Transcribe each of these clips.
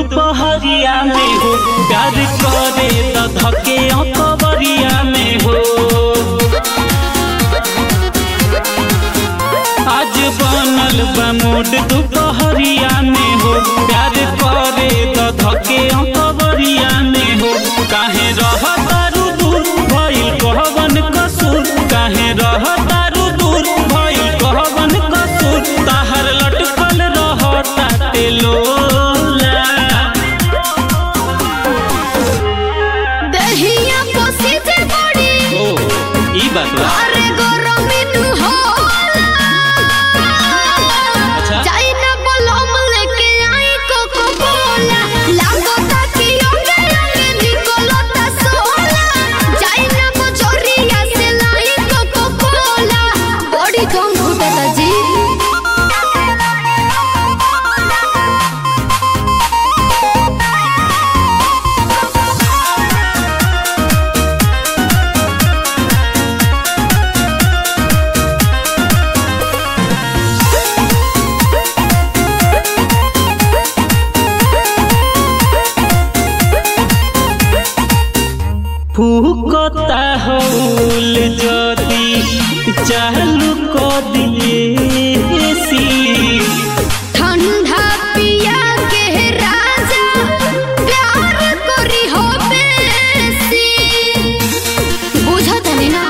दोपहरिया में हो, प्यार करे तो धके अकबरिया में हो। आज बनल बा मूड दोपहरिया में हो, प्यार करे तो धके अकबरिया में हो। काहे रहतारू दूर भइल कहवन कसूर, काहे रहतारू दूर भइल कहवन कसूर। ताहर लटकल रहता तेलोला, दहिया पोसी जे बड़ी ओ ई बात बा। अरे गरमी तू होला, अच्छा चाइना बलम लेके आई कोको कोला। लागता कि ओके ओके निकलता सोला, चाइना बजरिया से लाई कोको कोला। बड़ी कम घुटता जी। फूकता हौल जदी चालू क दिए सी। ठंडा पिया के राजा प्यार करी हो बेसी, बुझत नहीं ना।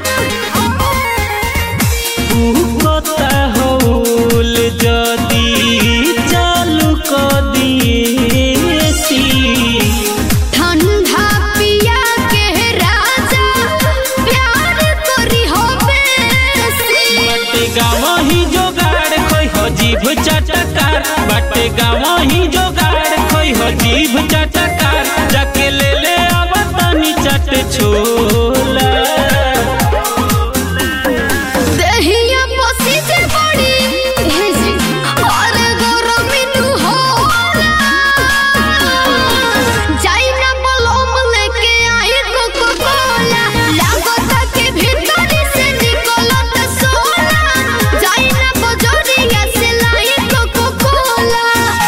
फूकता हौल जदी चालू क दिए सी। ठंडा पिया के राजा प्यार करी हो बेसी। बाटे गावही जोगाड़ खोई हो जीभ चटकार, बाटे गावही जोगाड़ खोई हो जीभ चटकार। जाके ले ले आवा तनी चट छोला, दहिया पोसी जे बड़ी हे जी। अरे गरमी तू होला, चाइना बलम लेके आई कोको कोला। लागता कि भीतरी से निकलता सोला, चाइना बजरिया से लाई कोको कोला।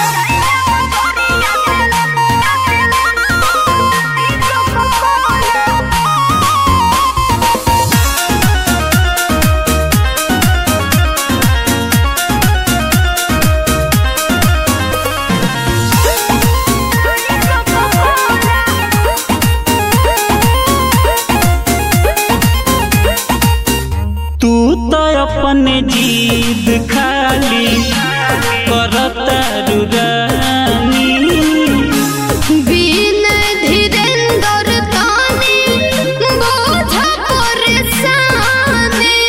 तू तो अपने जीद खाली करता रुरानी। बिन धीरेंद्र तानी बोझ परेशानी।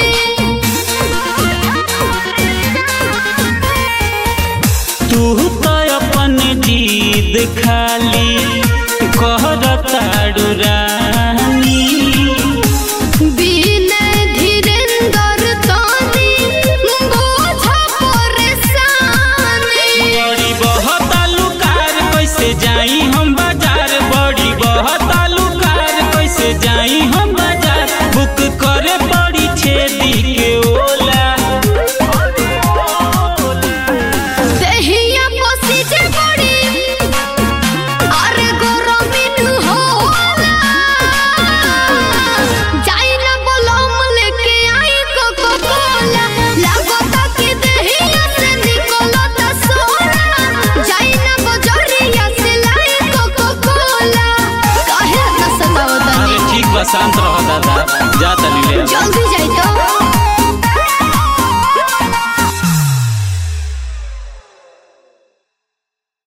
तू तो अपने जीद खाली करता रुरानी। बिन धीरेंद्र तानी बोझ परेशानी। बड़ी बहुत आलूकार कैसे जाई हम बाजार, बड़ी बहुत आलूकार कैसे जाई हम बाजार। बुक करे पड़ी छेदी के ओला, दहिया पोसी जे बड़ी अरे गरमी तू होला, चाइना बलम लेके आई कोको कोला। लागता कि दहिया से निकलता सोला, चाइना बजरिया से लाई कोको कोला। काहे ना सतावता अरे ठीक बा शांत रहो दादा, जा तनी ले। जल्दी जाई तो।